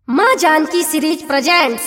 माँ Janaki series presents.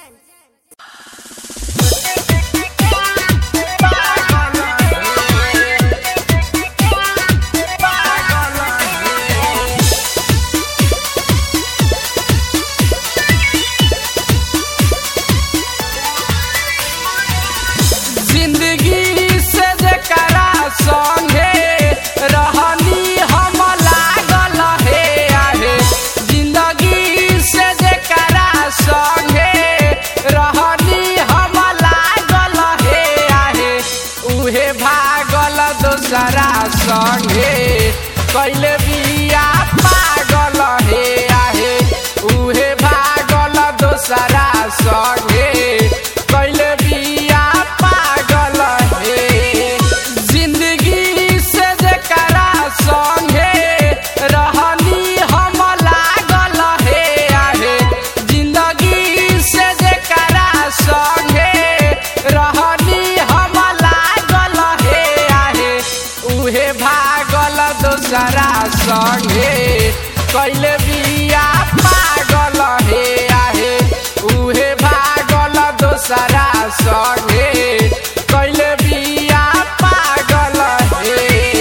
जिंदगी से जकरा संगे रहनी हम लागल हे आहे। जिंदगी से जकरा संगे रहनी हम लागल हे आहे। उहे भागल दोसरा संगे कैले बिया पागल हे आहे। उहे भागल दोसरा संगे कैले बिया पागल हे। जिंदगी से जकरा संगे रहनी हम लागल हे आहे। जिंदगी से जकरा संगे रहनी हम लागल हे आहे। उहे भागल दोसरा संगे कैले बिया पागल हे आहे। उहे भागल दोसरा संगे कैले बिया पागल हे।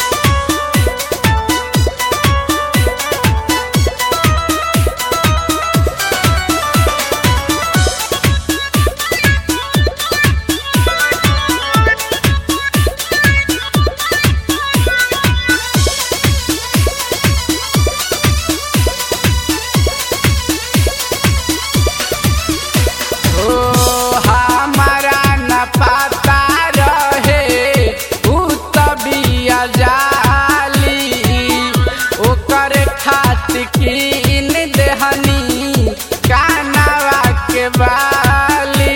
हमारा न पता रहे उ तबिया जाली। ओकर खातिर कीन देहनी कानवा के बाली।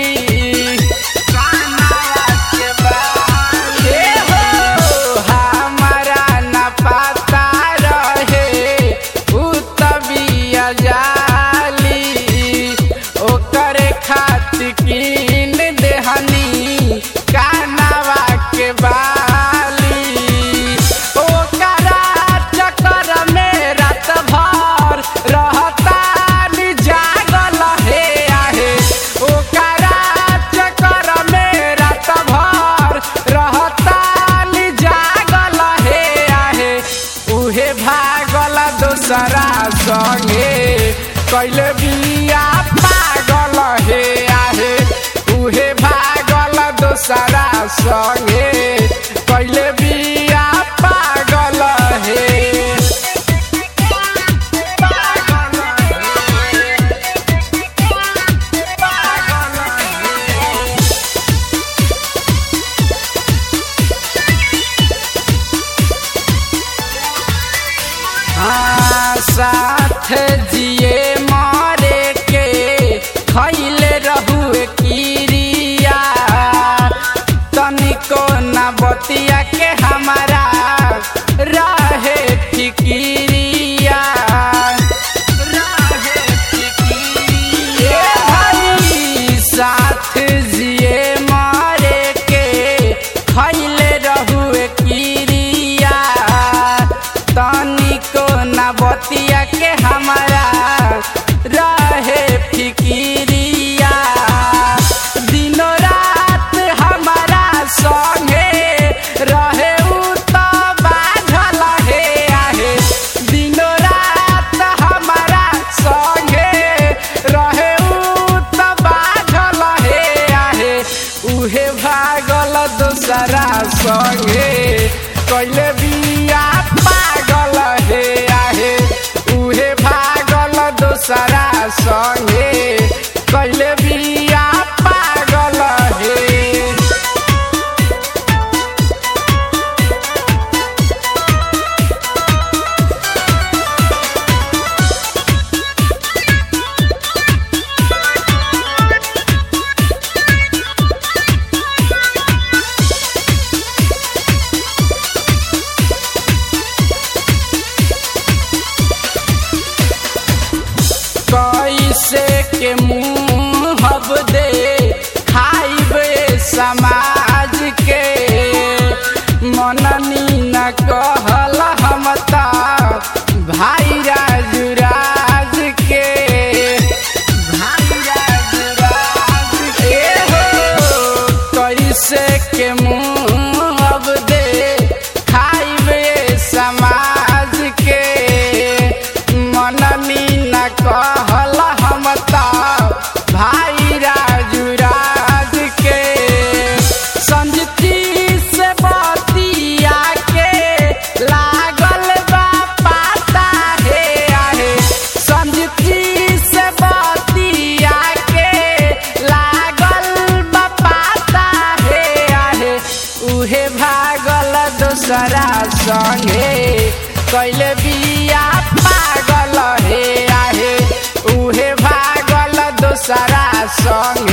कानवा के बाली हो हमारा न पता रहे उ तबिया जाली। ओकर खातिर कीन देहनी कानवा के बाली। ओकरा चक्कर में रात भर रहतानी जागल हे आहे। ओकरा चक्कर में रात भर रहतानी जागल हे आहे। उहे भागल दोसरा संगे कैले बिया पागल हे आहे। उहे भागल दोसरा संगे कैले बिया पागल हे। साथ जिए मारे के खैले रहुए किरिया। तनिको न बतिया के हमारा रहे फिकिरिया। रहे फिकिरिया भाई साथ जिए मारे के खैले रहुए किरिया। तनिको न बतिया के हमारा रहे फिकिरिया। दिनो रात हमारा संगे रहे उ तो बाझल हे आहे। दिनो रात हमारा संगे रहे उ तो बाझल हे आहे। उहे भागल दोसरा संगे कैले बिया पागल हे आहे। उहे भागल दोसरा संगे कैले बिया पागल हे। कैसे के मुँह हब दे खाइबे समाज के। मननी न कहल हम ता भाई राज राज के। कहल हम त भाई राजू राज के संजती से बतिया के लागल बा पाता हे आहे संजती से बतिया के लागल बा पाता हे आहे उहे भागल दोसरा संगे कैले बिया पागल हे आहे उहे भागल दोसरा संग